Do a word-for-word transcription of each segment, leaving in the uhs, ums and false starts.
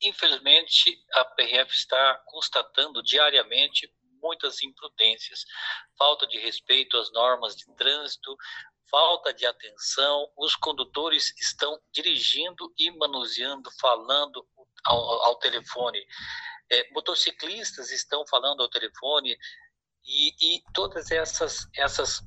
Infelizmente, a P R F está constatando diariamente muitas imprudências, falta de respeito às normas de trânsito, falta de atenção, os condutores estão dirigindo e manuseando, falando ao, ao telefone, é, motociclistas estão falando ao telefone, e, e todas essas, essas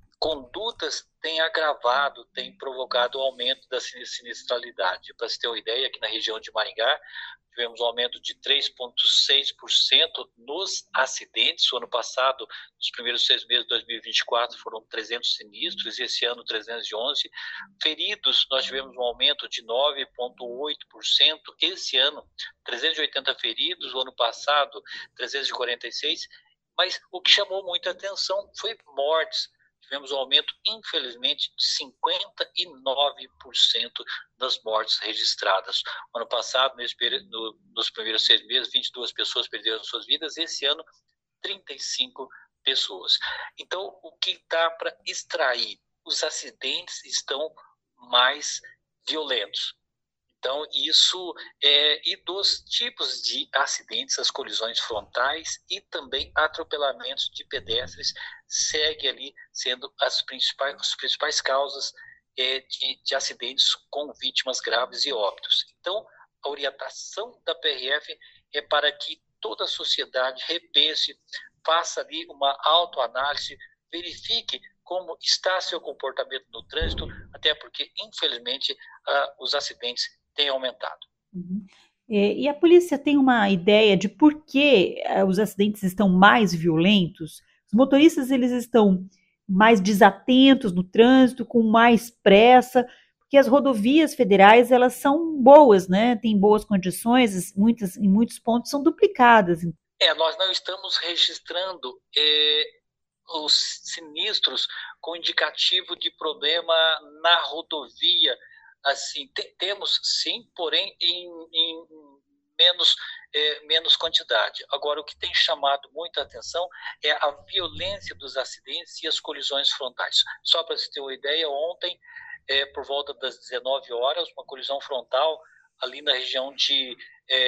condutas têm agravado, têm provocado o aumento da sinistralidade. Para se ter uma ideia, aqui na região de Maringá, tivemos um aumento de três vírgula seis por cento nos acidentes. O ano passado, nos primeiros seis meses de dois mil e vinte e quatro, foram trezentos sinistros, e esse ano trezentos e onze. Feridos, nós tivemos um aumento de nove vírgula oito por cento. Esse ano, trezentos e oitenta feridos, o ano passado, trezentos e quarenta e seis. Mas o que chamou muita atenção foi mortes. Tivemos um aumento, infelizmente, de cinquenta e nove por cento das mortes registradas. Ano passado, nesse período, no, nos primeiros seis meses, vinte e duas pessoas perderam suas vidas. Esse ano, trinta e cinco pessoas. Então, o que está para extrair? Os acidentes estão mais violentos. Então, isso é, e dos tipos de acidentes, as colisões frontais e também atropelamentos de pedestres segue ali sendo as principais, as principais causas é, de, de acidentes com vítimas graves e óbitos. Então, a orientação da P R F é para que toda a sociedade repense, faça ali uma autoanálise, verifique como está seu comportamento no trânsito, até porque, infelizmente, uh, os acidentes têm aumentado. Uhum. É, e a polícia tem uma ideia de por que uh, os acidentes estão mais violentos? Os motoristas eles estão mais desatentos no trânsito, com mais pressa, porque as rodovias federais elas são boas, né? Tem boas condições, muitas, em muitos pontos são duplicadas. É, nós não estamos registrando é, os sinistros com indicativo de problema na rodovia. Assim, te, temos sim, porém em, em menos, é, menos quantidade. Agora, o que tem chamado muita atenção é a violência dos acidentes e as colisões frontais. Só para você ter uma ideia, ontem, é, por volta das dezenove horas, uma colisão frontal ali na região de,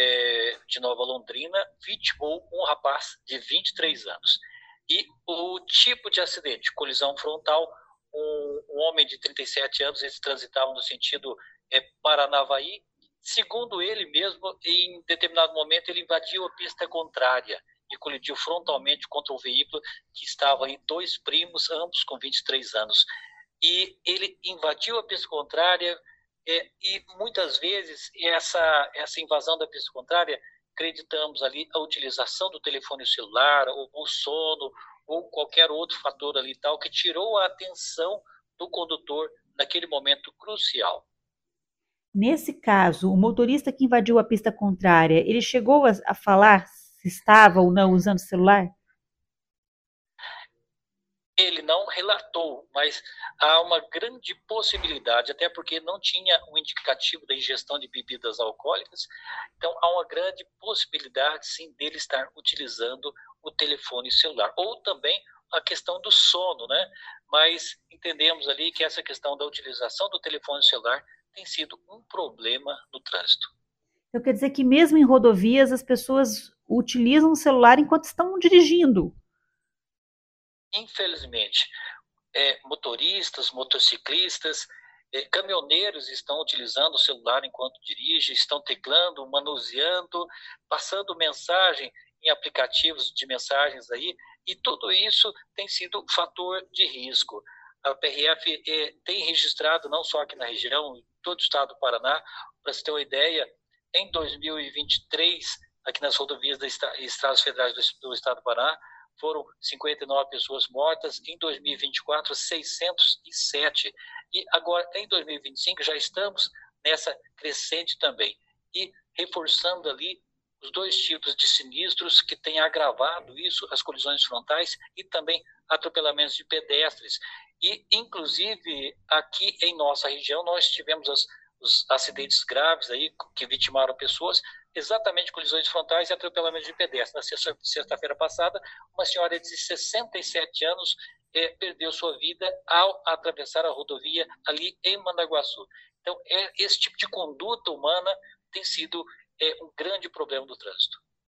é, de Nova Londrina vitimou um rapaz de vinte e três anos. E o tipo de acidente, colisão frontal, um, um homem de trinta e sete anos, eles transitavam no sentido é, Paranavaí. Segundo ele mesmo, em determinado momento, ele invadiu a pista contrária e colidiu frontalmente contra um veículo que estava aí, dois primos, ambos com vinte e três anos. E ele invadiu a pista contrária, é, e muitas vezes essa, essa invasão da pista contrária, acreditamos ali a utilização do telefone celular, ou o sono, ou qualquer outro fator ali tal, que tirou a atenção do condutor naquele momento crucial. Nesse caso, o motorista que invadiu a pista contrária, ele chegou a, a falar se estava ou não usando o celular? Ele não relatou, mas há uma grande possibilidade, até porque não tinha um indicativo da ingestão de bebidas alcoólicas, então há uma grande possibilidade, sim, dele estar utilizando o telefone celular. Ou também a questão do sono, né? Mas entendemos ali que essa questão da utilização do telefone celular tem sido um problema no trânsito. Então quer dizer que mesmo em rodovias as pessoas utilizam o celular enquanto estão dirigindo? Infelizmente, é, motoristas, motociclistas, é, caminhoneiros estão utilizando o celular enquanto dirigem, estão teclando, manuseando, passando mensagem em aplicativos de mensagens aí, e tudo isso tem sido fator de risco. A P R F é, tem registrado, não só aqui na região, em todo o estado do Paraná, para você ter uma ideia, em dois mil e vinte e três, aqui nas rodovias das estradas federais do, do estado do Paraná, foram cinquenta e nove pessoas mortas, em dois mil e vinte e quatro, seiscentos e sete. E agora, em dois mil e vinte e cinco, já estamos nessa crescente também. E reforçando ali os dois tipos de sinistros que têm agravado isso, as colisões frontais e também atropelamentos de pedestres. E, inclusive, aqui em nossa região, nós tivemos as, os acidentes graves aí, que vitimaram pessoas, exatamente colisões frontais e atropelamentos de pedestres. Na sexta-feira passada, uma senhora de sessenta e sete anos eh, perdeu sua vida ao atravessar a rodovia ali em Mandaguaçu. Então, é, esse tipo de conduta humana tem sido é um grande problema do trânsito.